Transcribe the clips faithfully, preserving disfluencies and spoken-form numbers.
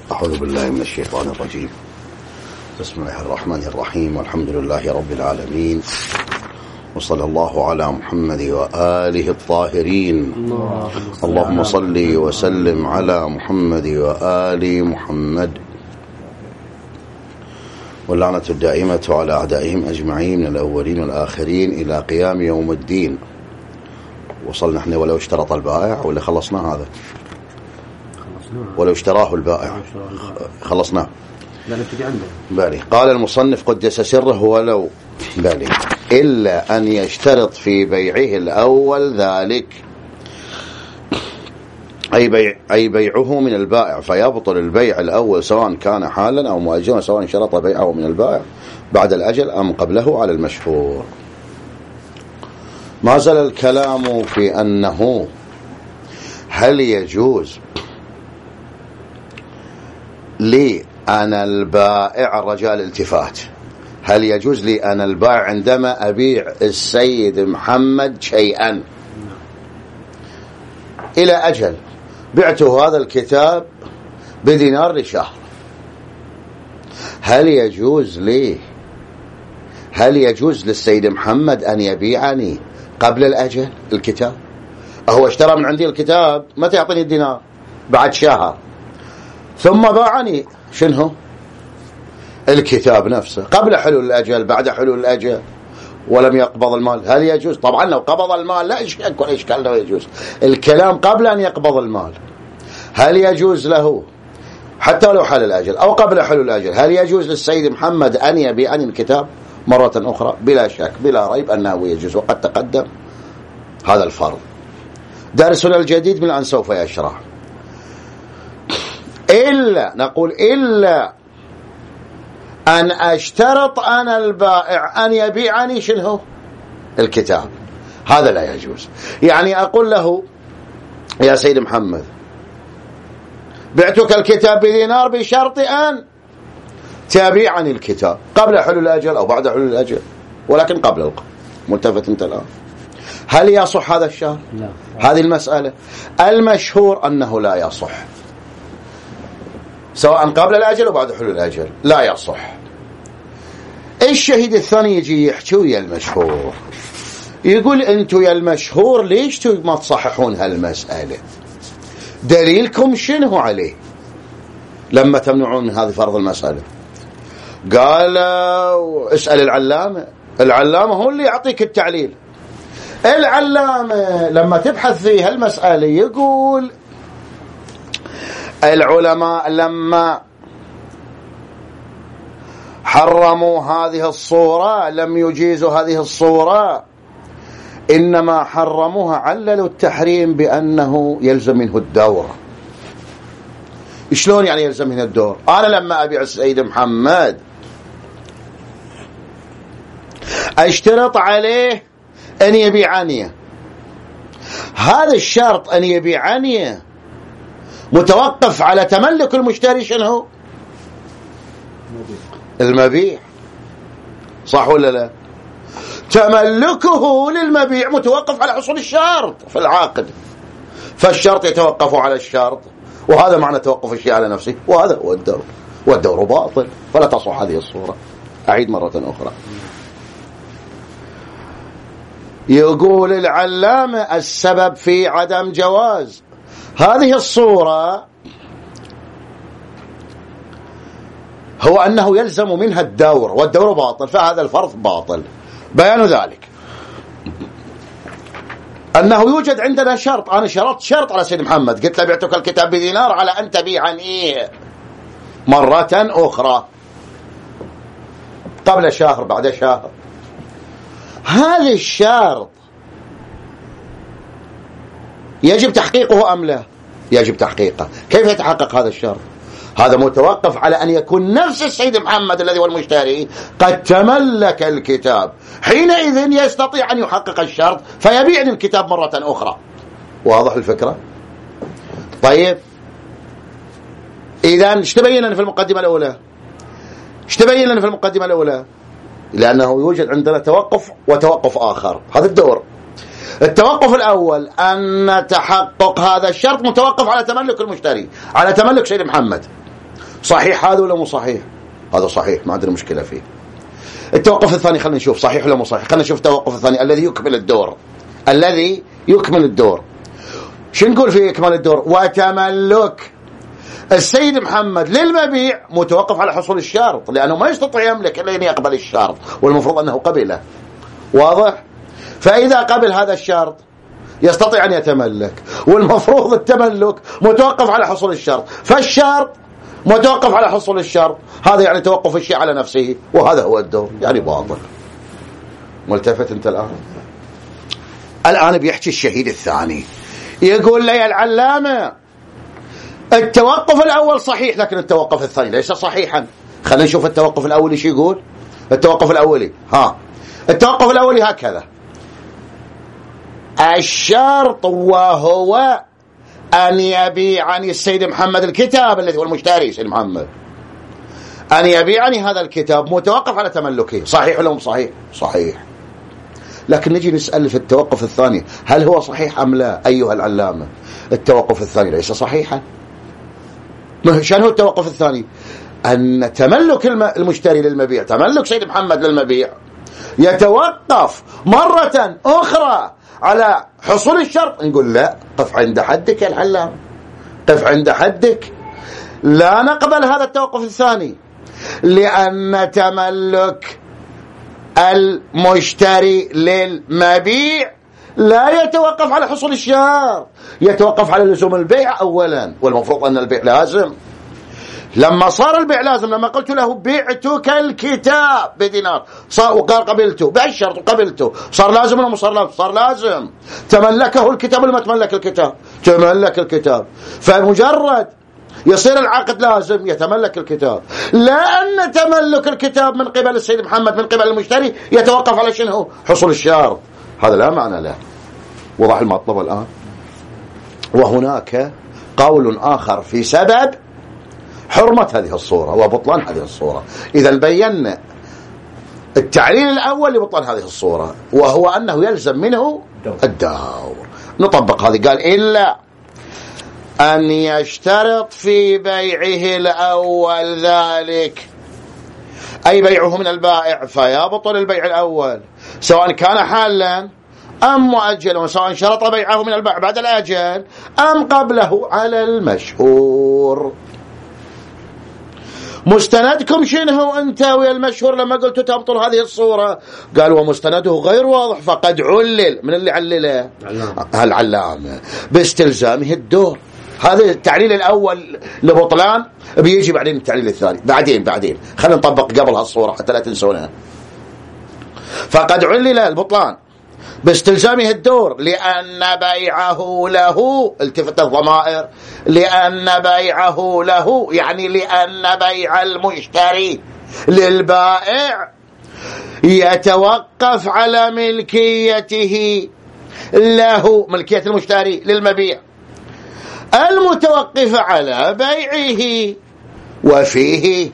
أعوذ بالله من الشيطان الرجيم. بسم الله الرحمن الرحيم، والحمد لله رب العالمين، وصلى الله على محمد وآله الطاهرين. اللهم صل وسلم على محمد وآل محمد، واللعنة الدائمة على أعدائهم أجمعين من الأولين والآخرين إلى قيام يوم الدين. وصلنا احنا ولو اشترط البائع ولا خلصنا هذا؟ ولو اشتراه البائع خلصناه. بالي. قال المصنف قدس سره ولو بالي إلا أن يشترط في بيعه الأول ذلك، أي, بيع أي بيعه من البائع، فيبطل البيع الأول سواء كان حالا أو مؤجلا، سواء شرط بيعه من البائع بعد الأجل أم قبله على المشهور. ما زال الكلام في أنه هل يجوز لي أنا البائع، رجال التفات، هل يجوز لي أنا البائع عندما أبيع السيد محمد شيئا إلى أجل، بعته هذا الكتاب بدينار لشهر، هل يجوز لي هل يجوز للسيد محمد أن يبيعني قبل الأجل الكتاب؟ هو اشترى من عندي الكتاب، متى يعطيني الدينار؟ بعد شهر، ثم باعني شنو الكتاب نفسه قبل حلول الأجل بعد حلول الأجل ولم يقبض المال، هل يجوز؟ طبعا لو قبض المال لا يكون إشكال، لا يجوز. الكلام قبل أن يقبض المال، هل يجوز له حتى لو حل الأجل أو قبل حلول الأجل، هل يجوز للسيد محمد أن يبيعني الكتاب مرة أخرى؟ بلا شك بلا ريب أنه يجوز، وقد تقدم هذا الفرض. درسنا الجديد من أن سوف يشرح. إلا نقول إلا أن أشترط أنا البائع أن يبيعني شنو الكتاب، هذا لا يجوز. يعني أقول له يا سيد محمد بعتك الكتاب بدينار بشرط أن تبيعني الكتاب قبل حلول الأجل أو بعد حلول الأجل، ولكن قبل القبض. ملتفت انت الآن، هل يصح هذا الشرط؟ لا. هذه المسألة المشهور أنه لا يصح، سواء قبل الأجل أو بعد حلول الأجل لا يصح. الشهيد الثاني يجي يحكي ويا المشهور، يقول أنتوا يا المشهور ليش ما تصححون هالمسألة؟ دليلكم شنو عليه لما تمنعون من هذه فرض المسألة؟ قال اسأل العلامة، العلامة هو اللي يعطيك التعليل. العلامة لما تبحث في هالمسألة يقول العلماء لما حرموا هذه الصورة لم يجيزوا هذه الصورة، إنما حرموها عللوا التحريم بأنه يلزم منه الدور. شلون يعني يلزم منه الدور؟ أنا لما أبيع السيد محمد أشترط عليه أن يبيعني، هذا الشرط أن يبيعني متوقف على تملك المشتري شنو المبيع، صح ولا لا؟ تملكه للمبيع متوقف على حصول الشرط في العقد، فالشرط يتوقف على الشرط، وهذا معنى توقف الشيء على نفسه، وهذا هو الدور، والدور باطل، فلا تصح هذه الصورة. أعيد مرة أخرى. يقول العلامة السبب في عدم جواز هذه الصورة هو أنه يلزم منها الدور، والدور باطل، فهذا الفرض باطل. بيان ذلك أنه يوجد عندنا شرط، أنا شرطت شرط على سيد محمد، قلت له بعتك الكتاب بدينار على أن تبيعني مرة أخرى قبل شهر بعد شهر. هذا الشرط يجب تحقيقه أم لا؟ يجب تحقيقه. كيف يتحقق هذا الشرط؟ هذا متوقف على أن يكون نفس السيد محمد الذي هو المشتري قد تملك الكتاب، حينئذ يستطيع أن يحقق الشرط فيبيعني الكتاب مرة أخرى. واضح الفكرة؟ طيب إذن ايش تبين لنا في المقدمة الأولى؟ ايش تبين لنا في المقدمة الأولى؟ لأنه يوجد عندنا توقف وتوقف آخر، هذا الدور. التوقف الأول أن تحقق هذا الشرط متوقف على تملك المشتري، على تملك سيد محمد. صحيح هذا ولا مو صحيح؟ هذا صحيح، ما عندنا مشكلة فيه. التوقف الثاني خلينا نشوف صحيح ولا مو صحيح. خلينا نشوف التوقف الثاني الذي يكمل الدور، الذي يكمل الدور. شو نقول في إكمال الدور؟ وتملك السيد محمد للمبيع متوقف على حصول الشرط، لأنه ما يستطيع يملك إلا أن يقبل الشرط، والمفروض أنه قبله. واضح؟ فإذا قبل هذا الشرط يستطيع أن يتملك، والمفروض التملك متوقف على حصول الشرط، فالشرط متوقف على حصول الشرط. هذا يعني توقف الشيء على نفسه، وهذا هو الدور. يعني واضح. ملتفت أنت الآن؟ الآن بيحكي الشهيد الثاني، يقول لي العلامة التوقف الأول صحيح، لكن التوقف الثاني ليس صحيحا. خلينا نشوف التوقف الأولي ايش يقول. التوقف الأولي ها التوقف الأولي هكذا: الشرط وهو أن يبيعني السيد محمد الكتاب الذي هو المشتري سيد محمد، أن يبيعني هذا الكتاب متوقف على تملكه. صحيح ولا مو صحيح؟ صحيح. لكن نجي نسأل في التوقف الثاني هل هو صحيح أم لا؟ أيها العلامة التوقف الثاني ليس صحيحا. شنو هو التوقف الثاني؟ أن تملك المشتري للمبيع، تملك سيد محمد للمبيع، يتوقف مرة أخرى على حصول الشرط. نقول لا، قف عند حدك يا العلامة، قف عند حدك. لا نقبل هذا التوقف الثاني، لأن تملك المشتري للمبيع لا يتوقف على حصول الشرط، يتوقف على لزوم البيع أولا، والمفروض أن البيع لازم. لما صار البيع لازم، لما قلت له بعتك الكتاب بدينار صار وقال قبلته، باع الشرط وقبلته، صار لازم ولا مو صار لازم؟ صار لازم. تملكه الكتاب ولا ما تملك الكتاب؟ تملك الكتاب. فمجرد يصير العقد لازم يتملك الكتاب، لأن تملك الكتاب من قبل السيد محمد من قبل المشتري يتوقف على شنو؟ حصول الشرط. هذا لا معنى له. وضح المطلب الآن. وهناك قول آخر في سبب حرمة هذه الصورة وبطلان هذه الصورة. إذا بينا التعليل الأول لبطلان هذه الصورة، وهو أنه يلزم منه الدور. نطبق هذه. قال إلا أن يشترط في بيعه الأول ذلك، أي بيعه من البائع، فيبطل البيع الأول سواء كان حالا أم مؤجلا، وسواء شرط بيعه من البائع بعد الأجل أم قبله على المشهور. مستندكم شنو انت ويا المشهور لما قلتوا تبطل هذه الصورة؟ قال ومستنده غير واضح فقد علل. من اللي علله؟ العلامة باستلزامه الدور. هذا التعليل الأول لبطلان، بيجي بعدين التعليل الثاني بعدين بعدين خلينا نطبق قبل هالصورة حتى لا تنسونها. فقد علل البطلان باستلزامه الدور، لأن بيعه له، التفت الضمائر، لأن بيعه له يعني لأن بيع المشتري للبائع يتوقف على ملكيته له، ملكية المشتري للمبيع المتوقف على بيعه. وفيه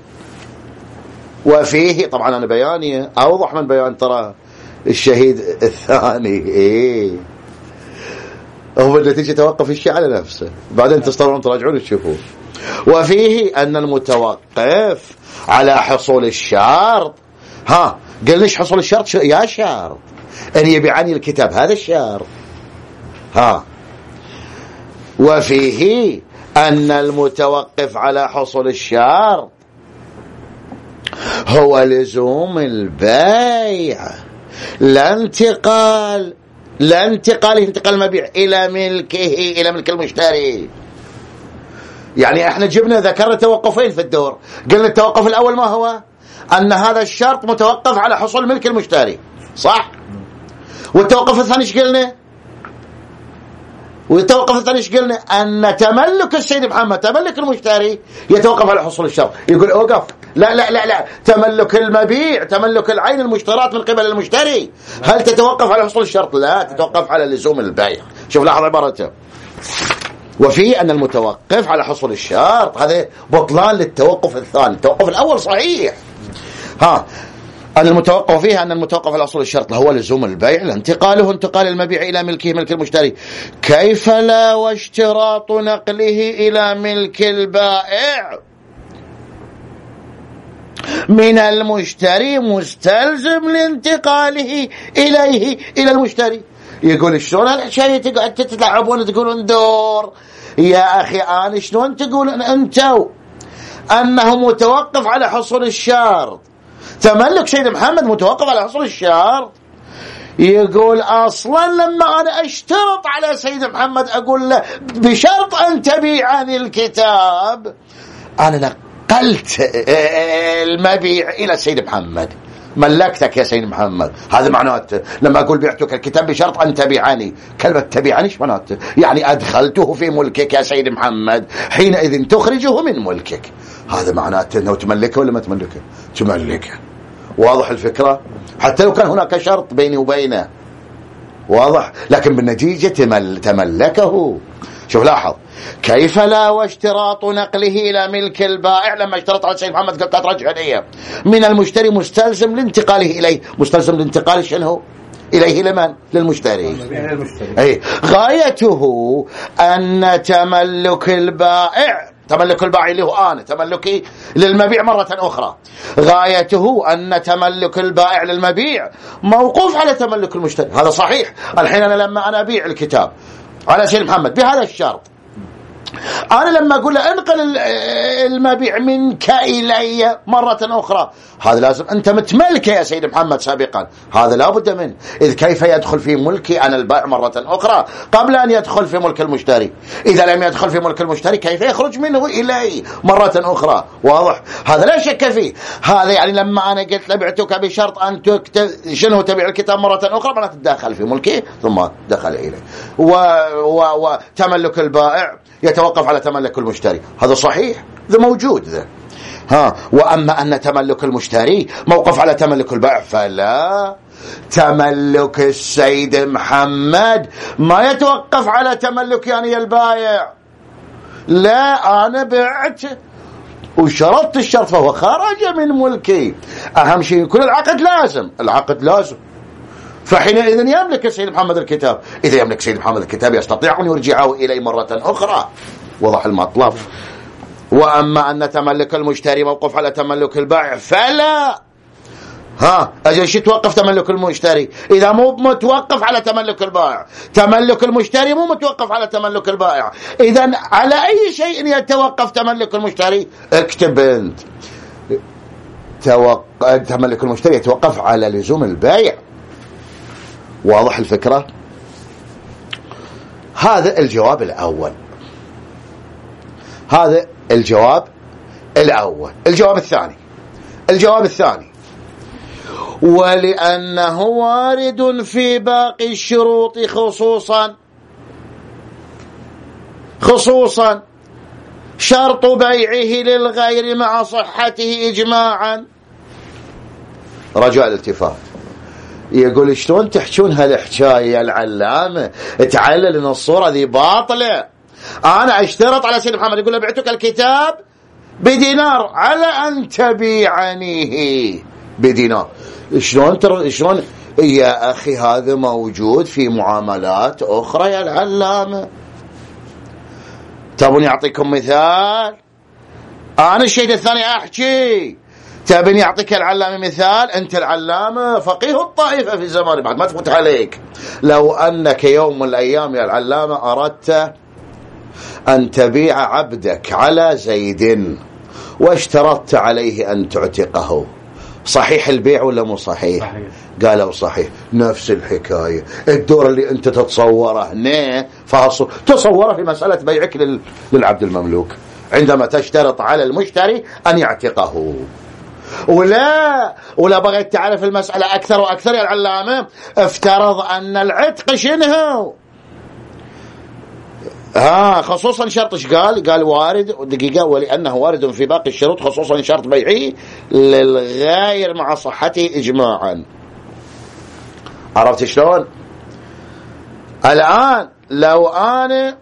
وفيه طبعا أنا بياني أوضح من بيان ترى الشهيد الثاني. إيه هو بدأت توقف الشيء على نفسه، بعدين تستطيعون تراجعون تشوفون. وفيه أن المتوقف على حصول الشرط، ها قلناش حصول الشرط يا شرط أن يبيعني الكتاب، هذا الشرط. ها وفيه أن المتوقف على حصول الشرط هو لزوم البيع، لا انتقال لا انتقال انتقال المبيع إلى ملكه، إلى ملك المشتري. يعني احنا جبنا ذكرنا توقفين في الدور. قلنا التوقف الأول ما هو؟ أن هذا الشرط متوقف على حصول ملك المشتري، صح؟ والتوقف الثاني ايش قلنا؟ والتوقف الثاني ايش قلنا؟ أن تملك السيد محمد تملك المشتري يتوقف على حصول الشرط. يقول اوقف، لا لا لا لا، تملك المبيع تملك العين المشترات من قبل المشتري هل تتوقف على حصول الشرط؟ لا، تتوقف على لزوم البيع. شوف لاحظ عبارته. وفي أن المتوقف على حصول الشرط، هذا بطلان للتوقف الثاني. التوقف الأول صحيح. ها أن المتوقف فيها أن المتوقف على حصول الشرط هو لزوم البيع، لانتقاله انتقال المبيع إلى ملكه ملك المشتري. كيف لا واشتراط نقله إلى ملك البائع من المشتري مستلزم لانتقاله إليه إلى المشتري. يقول شلون هالشيء تقعد تتلعبون تقولون دور يا أخي؟ أنا شلون تقولون أنتوا أنه متوقف على حصول الشرط؟ تملك سيد محمد متوقف على حصول الشرط. يقول أصلا لما أنا أشترط على سيد محمد أقول له بشرط أن تبيعني الكتاب، أنا نقلت المبيع إلى سيد محمد، ملكتك يا سيد محمد. هذا معناته لما أقول بعتك الكتاب بشرط أن تبيعني، كلمة تبيعني ايش معناته؟ يعني أدخلته في ملكك يا سيد محمد، حينئذ تخرجه من ملكك. هذا معناته أنه تملكه ولا ما تملكه؟ تملكه. واضح الفكرة؟ حتى لو كان هناك شرط بيني وبينه، واضح، لكن بالنتيجة تمل تملكه. شوف لاحظ كيف لا واشتراط نقله إلى ملك البائع. لما اشترط على سيد محمد قلت رجع لي من المشتري مستلزم لانتقاله إليه. مستلزم لانتقال شنو إليه؟ لمن؟ للمشتري. أي غايته أن تملك البائع، تملك البائع اللي هو أنا تملكي للمبيع مرة أخرى، غايته أن تملك البائع للمبيع موقوف على تملك المشتري. هذا صحيح. الحين أنا لما أنا أبيع الكتاب على سيد محمد بهذا الشرط، أنا لما أقول له انقل المبيع منك إلي مرة أخرى، هذا لازم أنت متملك يا سيد محمد سابقا، هذا لا بد منه. إذ كيف يدخل في ملكي أنا البائع مرة أخرى قبل أن يدخل في ملك المشتري؟ إذا لم يدخل في ملك المشتري كيف يخرج منه إلي مرة أخرى؟ واضح؟ هذا لا شك فيه. هذا يعني لما أنا قلت لبعتك بشرط أن تكتب شنو تبيع الكتاب مرة أخرى، معناته تدخل في ملكي ثم دخل إليه. وتملك البائع يتوقف على تملك المشتري، هذا صحيح، ذا موجود ذا. ها وأما أن تملك المشتري موقف على تملك البائع فلا. تملك السيد محمد ما يتوقف على تملك يعني البائع. لا، أنا بعت وشرطت الشرط فهو خرج من ملكي. أهم شيء يكون العقد لازم، العقد لازم، فحينئذ يملك السيد محمد الكتاب. إذا يملك السيد محمد الكتاب يستطيع أن يرجعه إليه مرة أخرى. وضح المطلب. وأما أن تملك المشتري موقف على تملك البائع فلا. ها أجل شو توقف تملك المشتري إذا مو متوقف على تملك البائع؟ تملك المشتري مو متوقف على تملك البائع. إذا على أي شيء يتوقف تملك المشتري؟ اكتب أنت توق... تملك المشتري يتوقف على لزوم البائع. واضح الفكرة؟ هذا الجواب الأول. هذا الجواب الأول. الجواب الثاني الجواب الثاني ولأنه وارد في باقي الشروط خصوصا خصوصا شرط بيعه للغير مع صحته إجماعا. رجاء الالتفات. يقول شلون تحجون هالحكاية يا العلامة؟ تعلل ان الصورة ذي باطلة. انا اشترط على سيد محمد، يقول له بعتك الكتاب بدينار على ان تبيعنيه بدينار. شلون تر... شلون يا اخي؟ هذا موجود في معاملات اخرى يا العلامة. تبون يعطيكم مثال؟ انا الشيء الثاني احكي، تبني يعطيك العلامة مثال؟ أنت العلامة فقيه الطائفة في الزمان بعد ما تفوت عليك. لو أنك يوم من الأيام يا العلامة أردت أن تبيع عبدك على زيد واشترطت عليه أن تعتقه، صحيح البيع ولا مو صحيح؟ صحيح. قالوا صحيح. نفس الحكاية، الدور اللي أنت تتصوره هنا فاصل تصوره في مسألة بيعك للعبد المملوك عندما تشترط على المشتري أن يعتقه. ولا ولا بغيت تعرف المسألة أكثر وأكثر يا العلامة، افترض أن العتق شنو؟ ها خصوصا شرط ايش قال؟ قال وارد دقيقة ولأنه وارد في باقي الشروط خصوصا شرط بيعي للغير مع صحته إجماعا. عرفت شلون؟ الآن لو أنا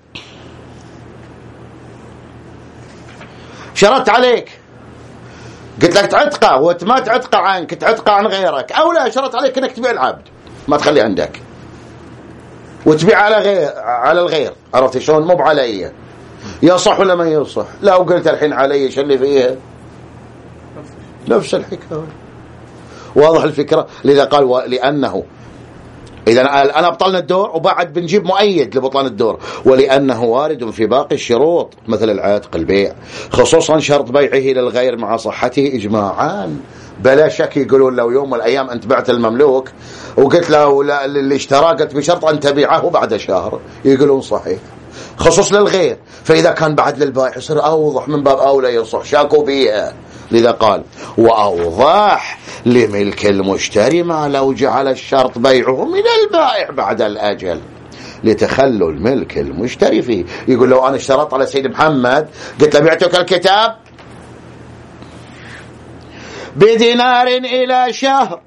شرطت عليك قلت لك تعتقه وانت ما تعتقه عنك، تعتقه عن غيرك، او لا شرط عليك انك تبيع العبد ما تخليه عندك وتبيع على غير على الغير. عرفت شلون؟ مو بعلي. يصح ولا ما يصح؟ لا وقلت الحين علي شو اللي فيها؟ نفس الحكاية. واضح الفكرة؟ لذا قال لأنه إذا الآن أبطلنا الدور وبعد بنجيب مؤيد لبطلان الدور، ولأنه وارد في باقي الشروط مثل العتق البيع، خصوصا شرط بيعه للغير مع صحته إجماعا. بلا شك يقولون لو يوم من الأيام أنت بعت المملوك وقلت له اللي اشتراه قلت بشرط أن تبيعه بعد شهر، يقولون صحيح، خصوص للغير. فإذا كان بعد للبائع يصير أوضح من باب أولى يصح، شاكوا فيها. لذا قال وأوضح لملك المشتري ما لو جعل الشرط بيعه من البائع بعد الأجل لتخلل ملك المشتري فيه. يقول لو أنا اشترطت على سيد محمد قلت له بعتك الكتاب بدينار إلى شهر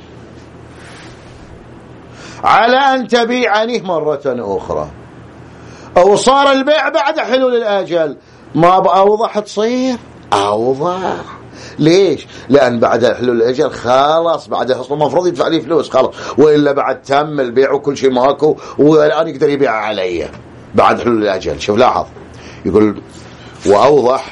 على أن تبيعني مرة أخرى، أو صار البيع بعد حلول الأجل، ما بأوضح تصير أوضح. ليش؟ لأن بعد حلول الأجل خلاص، بعد أصلا المفروض يدفع لي فلوس خلاص، وإلا بعد تم البيع وكل شيء ماكو والآن يقدر يبيع علي بعد حلول الأجل. شوف لاحظ، يقول وأوضح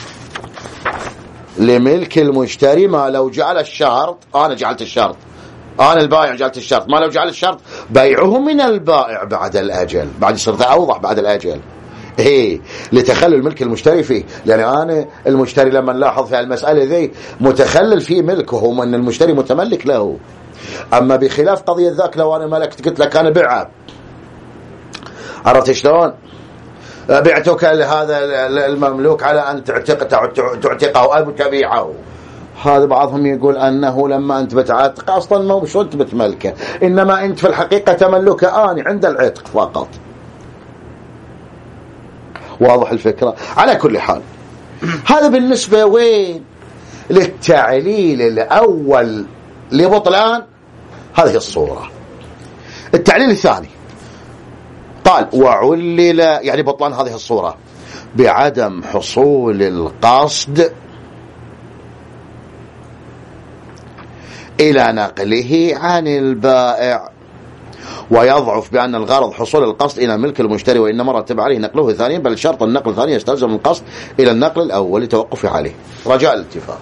لملك المشتري ما لو جعل الشرط، أنا جعلت الشرط، أنا البائع جعلت الشرط، ما لو جعل الشرط بيعه من البائع بعد الأجل، بعد صرت أوضح بعد الأجل. إيه لتخلل ملك المشتري فيه، لأن أنا المشتري لما نلاحظ في المسألة ذي متخلل فيه ملكه من المشتري متملك له. أما بخلاف قضية ذاك لو أنا ملكت قلت لك أنا بيعه، عرفت شلون؟ بعتك هذا المملوك على أن تعتق تعتقه أو تبيعه. هذا بعضهم يقول أنه لما أنت بتعتق أصلا ما مش أنت بتملكه، إنما أنت في الحقيقة تملكه آني عند العتق فقط. واضح الفكرة؟ على كل حال هذا بالنسبة وين للتعليل الأول لبطلان هذه الصورة. التعليل الثاني قال وعلل يعني بطلان هذه الصورة بعدم حصول القصد إلى نقله عن البائع، ويضعف بأن الغرض حصول القصد إلى ملك المشتري، وإنما رتب عليه نقله ثانيا، بل شرط النقل الثاني يستلزم القصد إلى النقل الأول لتوقف عليه رجاء الالتفات.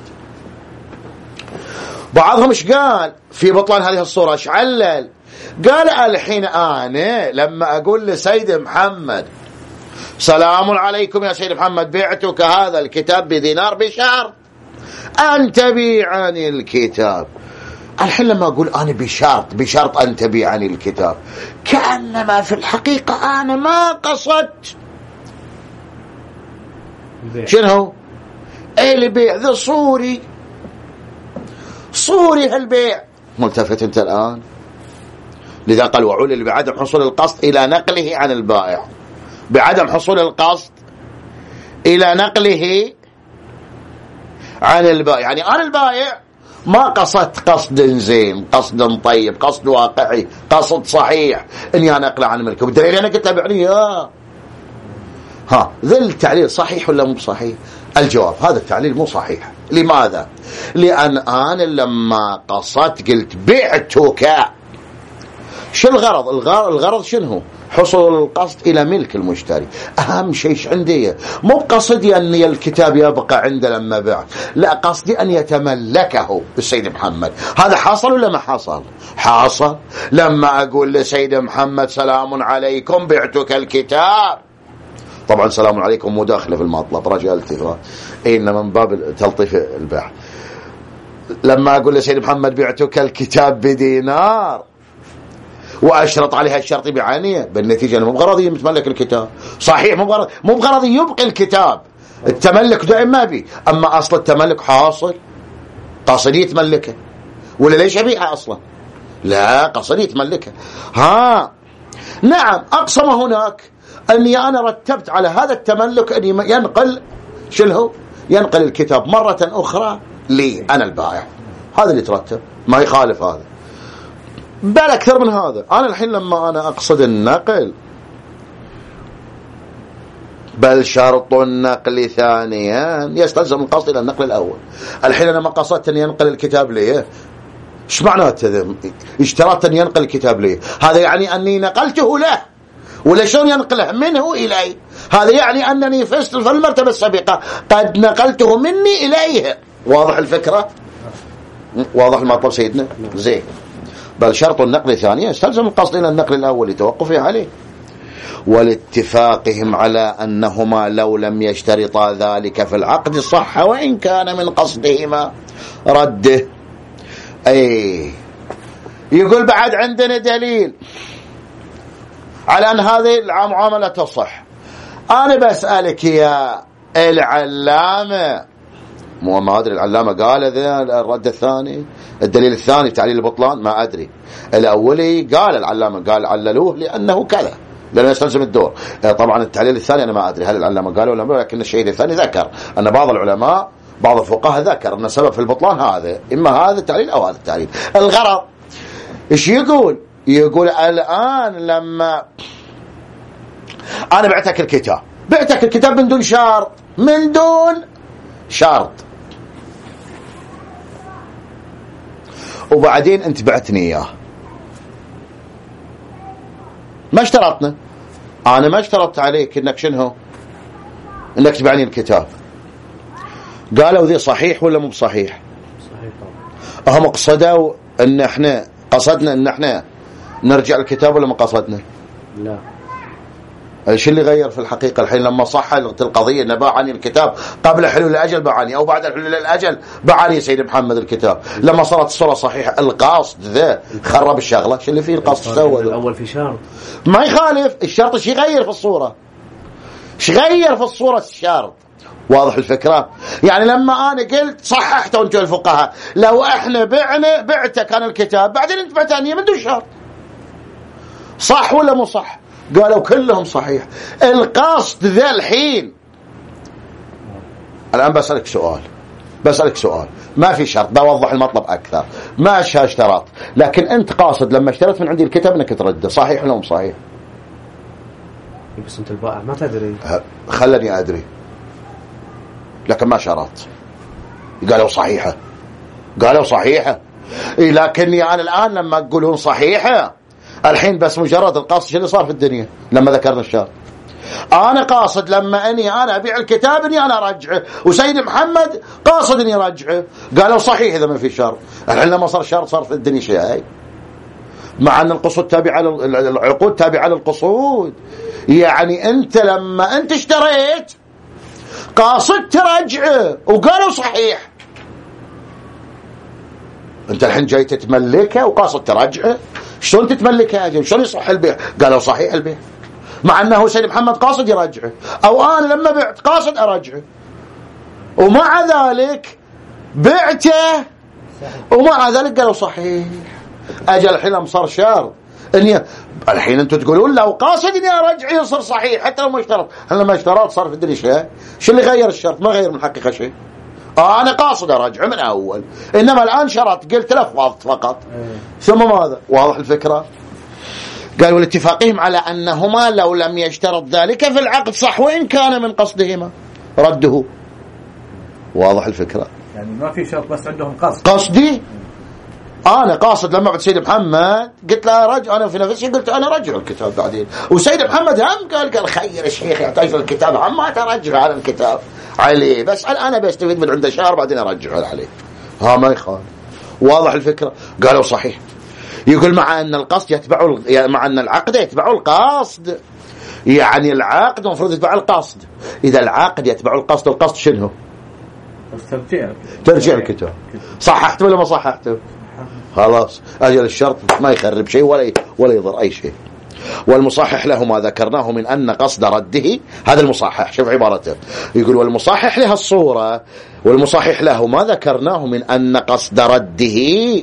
بعضهم ايش قال في بطلان هذه الصورة؟ ايش علل؟ قال الحين أنا لما أقول لسيد محمد سلام عليكم يا سيد محمد بعتك هذا الكتاب بدينار بشرط أن تبيعني الكتاب، الحين لما أقول أنا بشرط بشرط أن تبيعني الكتاب كأنما في الحقيقة أنا ما قصدت شنو ايه البيع ذا صوري صوري هالبيع. ملتفت انت الآن؟ لذا قال وعلل بعدم حصول القصد إلى نقله عن البائع، بعدم حصول القصد إلى نقله عن البائع، يعني أنا البائع ما قصدت قصد زين، قصد طيب، قصد واقعي، قصد صحيح اني انا اقلع عن ملكه، بالدليل انا قلت ابيعني ها ها ذا التعليل صحيح ولا مو صحيح؟ الجواب هذا التعليل مو صحيح. لماذا؟ لان انا لما قصدت قلت بعتك، شو الغرض؟ الغرض شنو؟ حصول القصد إلى ملك المشتري. أهم شيء عندي مو بقصدي أن الكتاب يبقى عنده لما بعت، لا قصدي أن يتملكه السيد محمد. هذا حصل ولا ما حصل؟ حصل. لما أقول لسيد محمد سلام عليكم بعتك الكتاب، طبعا سلام عليكم مداخلة في المطلب رجاء التفات، إنما من باب تلطيف البيع. لما أقول لسيد محمد بعتك الكتاب بدينار وأشرط عليها الشرط بعينيه، بالنتيجة أنا مو بغرضي يتملك الكتاب، صحيح مو بغرضي مو بغرضي يبقي الكتاب، التملك دائما ما بي، أما أصل التملك حاصل، قصدي يتملكه ولا ليش أبيعها أصلا؟ لا قصدي يتملكه. ها نعم أقسم هناك أني أنا رتبت على هذا التملك أن ينقل شنو؟ ينقل الكتاب مرة أخرى لي أنا البائع، هذا اللي ترتب، ما يخالف هذا. بل أكثر من هذا، أنا الحين لما أنا أقصد النقل بل شرط النقل ثانيا يستلزم القصد إلى النقل الأول. الحين أنا ما قصدت أن ينقل الكتاب لي، إيش معناته؟ اشترطت أن ينقل الكتاب لي، هذا يعني أني نقلته له، ولا شلون ينقله منه إلي؟ هذا يعني أنني فزت في المرتبة السابقة قد نقلته مني إليه، واضح الفكرة؟ واضح المطلب سيدنا؟ زين. بل شرط النقل الثاني يستلزم القصد إلى النقل الأول لتوقفه عليه. ولاتفاقهم على أنهما لو لم يشترطا ذلك في العقد صح وإن كان من قصدهما رده. أي يقول بعد عندنا دليل على أن هذه المعاملة تصح. أنا بسألك يا العلامة، مو ما أدري العلامة قال ذا الرد الثاني، الدليل الثاني تعليل البطلان ما أدري. الأولي قال العلامة قال عللوه لأنه كذا لأنه يستلزم الدور. طبعا التعليل الثاني أنا ما أدري هل العلامة قالوا ولا لا، لكن الشهيد الثاني ذكر أن بعض العلماء بعض الفقهاء ذكر أن السبب في البطلان هذا، إما هذا التعليل أو هذا التعليل. الغرض إيش يقول؟ يقول الآن لما أنا بعتك الكتاب، بعتك الكتاب من دون شرط، من دون شرط، وبعدين أنت بعتني إياه، ما اشترطنا، أنا ما اشترطت عليك إنك شنو؟ إنك تبعني الكتاب. قالوا ذي صحيح ولا مو بصحيح؟ صحيح طبعا. هم قصدوا إن إحنا قصدنا إن إحنا نرجع الكتاب ولا ما قصدنا؟ لا. ايش اللي غير في الحقيقة الحين لما صحت القضية انه باعني الكتاب قبل حلول الاجل باعني او بعد حلول الاجل باعني سيد محمد الكتاب، لما صارت الصورة صحيحة القاصد ذا خرب الشغلة. شو اللي فيه القاصد سوى؟ الاول في شرط ما يخالف الشرط، ايش يغير في الصورة؟ ايش يغير في الصورة الشرط؟ واضح الفكرة؟ يعني لما انا قلت صححته انتم الفقهاء لو احنا بعنا بعته كان الكتاب بعدين انت بعتني من دون شرط، صح ولا مو صح؟ قالوا كلهم صحيح. القصد ذا الحين الآن بسألك سؤال، بسألك سؤال ما في شرط، بوضح المطلب أكثر، ما اشترط، لكن أنت قاصد لما اشتريت من عندي الكتاب أنك ترده، صحيح ولا مو صحيح؟ بس أنت البائع ما تدري. خلني أدري، لكن ما شرط. قالوا صحيحة، قالوا صحيحة، إيه لكني أنا الآن لما تقولون صحيحة الحين بس مجرد القصد شو اللي صار في الدنيا لما ذكرنا الشرط. انا قاصد لما اني انا ابيع الكتاب اني انا ارجعه، وسيد محمد قاصد اني ارجعه، قالوا صحيح اذا ما في شرط. الحين لما صار شرط صار في الدنيا شيء، مع ان القصود تابعه العقود تابعه للقصود. يعني انت لما انت اشتريت قاصد ترجعه وقالوا صحيح، انت الحين جاي تتملكه وقاصد ترجعه، شلون تتملكه يا جماعه؟ شلون يصح البيع؟ قالوا صحيح البيع، مع انه سيد محمد قاصد يرجعه، او انا لما بعت قاصد ارجعه، ومع ذلك بعته ومع ذلك قالوا صحيح. اجل الحين لما صار شرط اني الحين انتم تقولون لو قاصد اني ارجع يصير صحيح حتى لو ما اشترط. هل لما اشترط صار في الدنيا شيء؟ شو اللي غير الشرط؟ ما غير من الحقيقه شيء. آه أنا قاصد أرجع من أول، إنما الآن شرط قلت لفظت فقط ثم ماذا؟ واضح الفكرة؟ قال والاتفاقهم على أنهما لو لم يشترط ذلك في العقد صح وإن كان من قصدهما رده. واضح الفكرة؟ يعني ما في شرط بس عندهم قصد. قصدي أنا قاصد لما بعد سيد محمد قلت له رجع، أنا في نفسي قلت أنا رجع الكتاب بعدين، وسيد محمد هم قال قال خير الشيخ يحتاج الكتاب هم ما ترجع على الكتاب عليه، بس أنا بستفيد من عنده شهر بعدين أرجع عليه. ها ما يخالف. واضح الفكرة؟ قالوا صحيح. يقول مع أن القصد يتبع مع أن العقد يتبع القصد، يعني العقد المفروض يتبع القصد. إذا العقد يتبع القصد، القصد شنو؟ ترجع ترجع الكتاب. صححته ولا ما صححته؟ خلاص أجل الشرط ما يخرب شيء ولا ولا يضر أي شيء. والمصحح له ما ذكرناه من أن قصد رده، هذا المصحح شوف عبارته، يقول والمصحح له الصورة، والمصحح له ما ذكرناه من أن قصد رده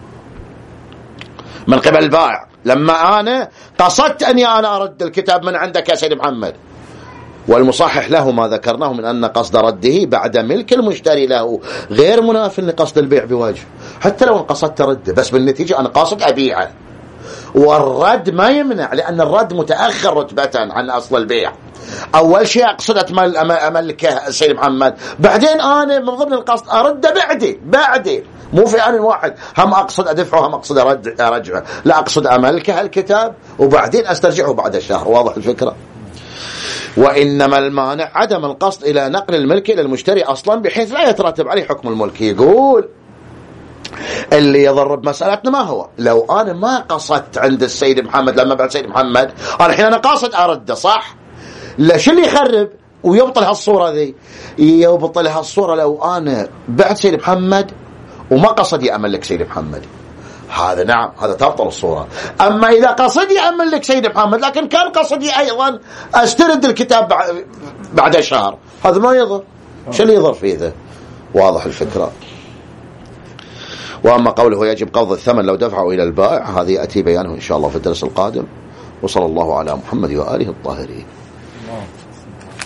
من قبل البائع، لما أنا قصدت أني أنا أرد الكتاب من عندك يا سيد محمد. والمصحح له ما ذكرناه من أن قصد رده بعد ملك المشتري له غير مناف لقصد البيع بوجه، حتى لو قصدت رده بس بالنتيجة أنا قاصد أبيعه، والرد ما يمنع لأن الرد متأخر رتبة عن أصل البيع. أول شيء أقصد أتمل أملكه سيد محمد، بعدين أنا من ضمن القصد أرد بعدي بعدي مو في آن واحد، هم أقصد أدفعه هم أقصد أرد أرجعه، لا أقصد أملكه الكتاب وبعدين أسترجعه بعد الشهر. واضح الفكرة؟ وإنما المانع عدم القصد إلى نقل الملك إلى المشتري أصلا بحيث لا يترتب عليه حكم الملك. يقول اللي يضر بمسألتنا ما هو؟ لو أنا ما قصدت عند السيد محمد لما بعد السيد محمد أنا الحين أنا قاصد أرده صح؟ لا شو اللي يخرب ويبطل هالصورة ذي؟ يبطل هالصورة لو أنا بعد سيد محمد وما قصدي أملك سيد محمد، هذا نعم هذا تبطل الصورة. أما إذا قصدي أملك سيد محمد لكن كان قصدي أيضا أسترد الكتاب بعد شهر، هذا ما يضر. شو اللي يضر فيه ذا؟ واضح الفكرة. وأما قوله يجب قبض الثمن لو دفعه إلى البائع، هذه يأتي بيانه إن شاء الله في الدرس القادم. وصلى الله على محمد وآله الطاهرين.